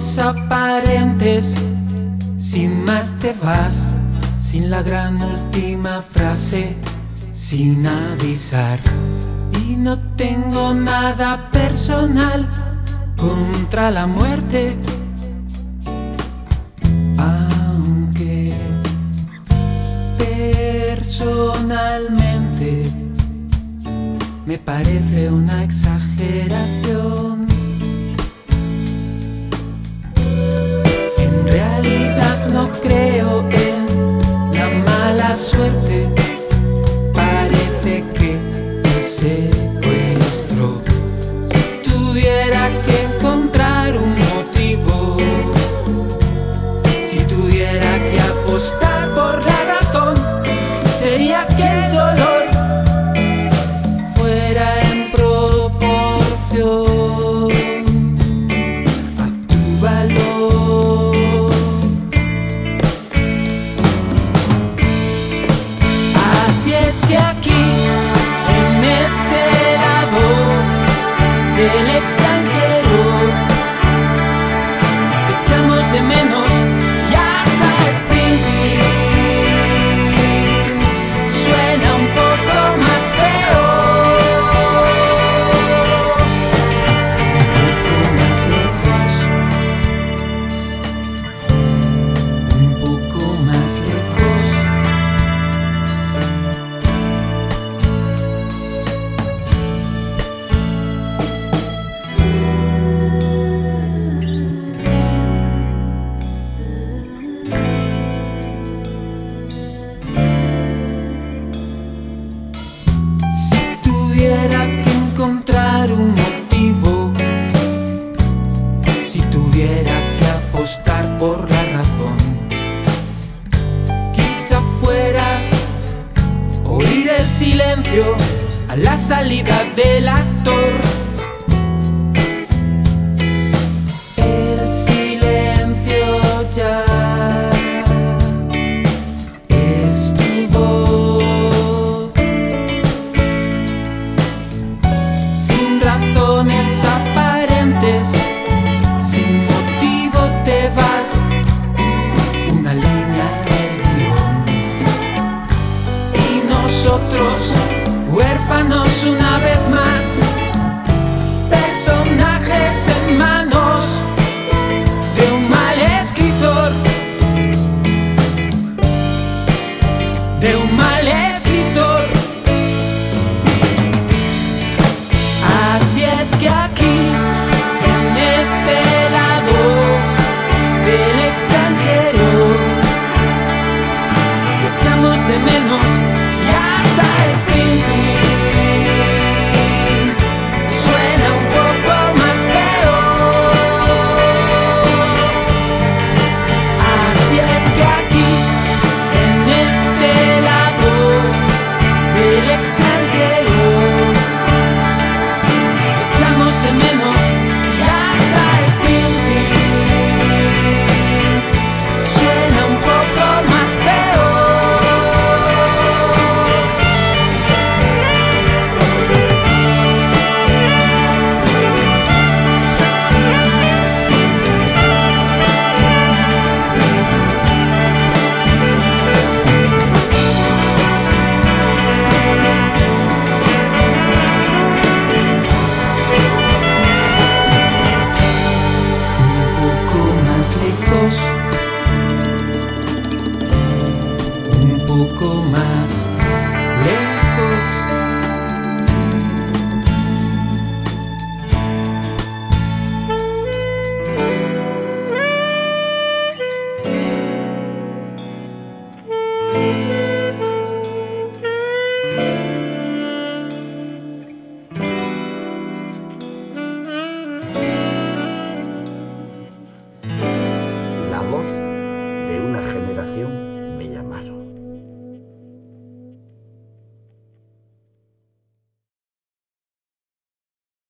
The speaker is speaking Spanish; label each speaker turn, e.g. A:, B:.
A: razones aparentes, sin más te vas, sin la gran última frase, sin avisar. Y no tengo nada personal contra la muerte, aunque personalmente me parece una exageración. En realidad no creo en la mala suerte. Parece que es secuestro. Si tuviera que encontrar un motivo, si tuviera que apostar por la razón, sería que el dolor fuera en proporción a tu valor. Así es que aquí, en este lado del extranjero, te echamos de menos y hasta Springsteen suena un poco más feo. Un poco más lejos. Si tuviera que encontrar un motivo, si tuviera que apostar por la razón, quizá fuera oír el silencio a la salida del actor. El silencio ya es tu voz. Sin razones aparentes, sin motivo te vas, una línea del guión. Y nosotros, huérfanos una vez más, personajes en manos de un mal escritor, de un mal